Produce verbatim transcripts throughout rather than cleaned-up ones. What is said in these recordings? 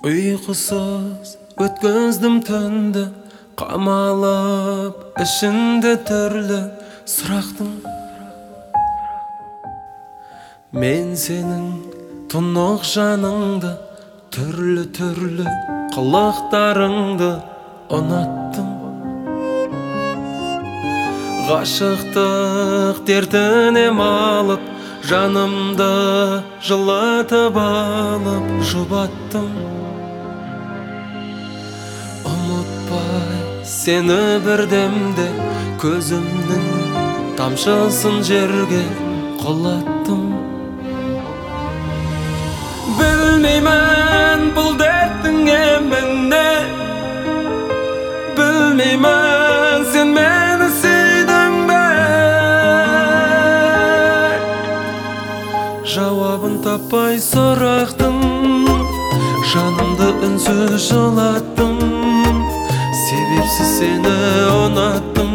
Uykusuz ötküzdüm töndü, qamalıp işinde türlü sıraqtım. Men senin tunuq janыңды, türlü-türlü qılıqtarыңды unattım. Gaşıqtık derdine malıp, janımda жылатып alıp jubattım. Unutpay seni birdemde, közümnün tamşısın jerge qolattım. Bilmeymen bul dertin emende, bilmeymen sen meni seydin be. Jawabın tapay soraqtım, janımda ünsüz jılattım. Sebepsiz seni unattım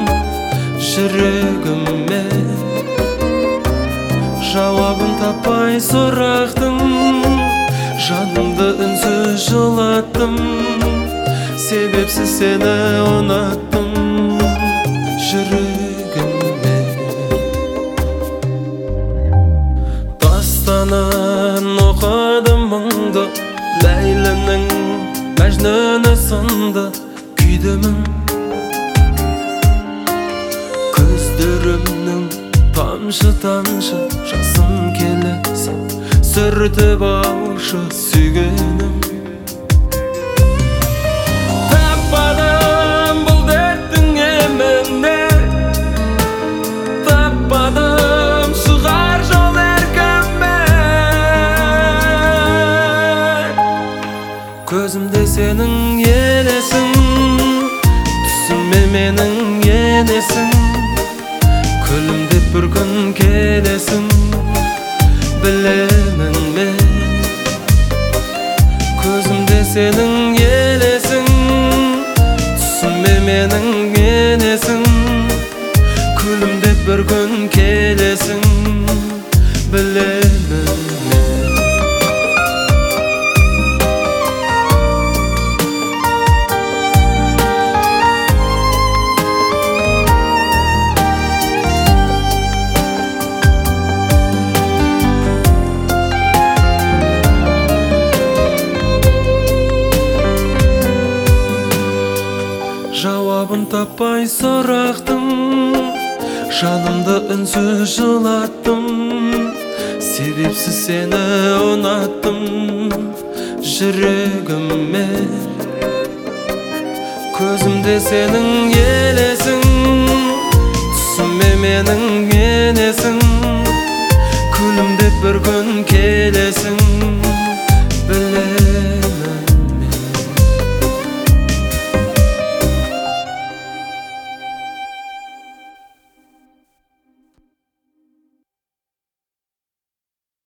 жүрегіме. Жауабын таппай сұрақтым, жанымды үнсіз жылаттым. Себепсіз сені ұнаттым жүрегіме. Дастанын оқыдым мұңды, Ләйлінің мәжнүні сынды күйдімін. Көздерімнің тамшы-тамшы жасым келесі, сүртіп алшы сүйгенім. Таппадым бұл дерттің емінде, таппадым шығар жол еркінбе. Көзімде сенің елесің, түсіме менің енесің. Күлімдеп бір күн келесің, білемін мен. Көзімде сенің елесің, түсіме менің енесің. Күлімдеп бір күн келесің, білемін мен. Жауабын таппай сұрақтым, жанымды үнсіз жылаттым. Себепсіз сені ұнаттым жүрегіме. Көзімде сенің елесің, түсіме менің енесің. Күлімдеп бір күн келесің.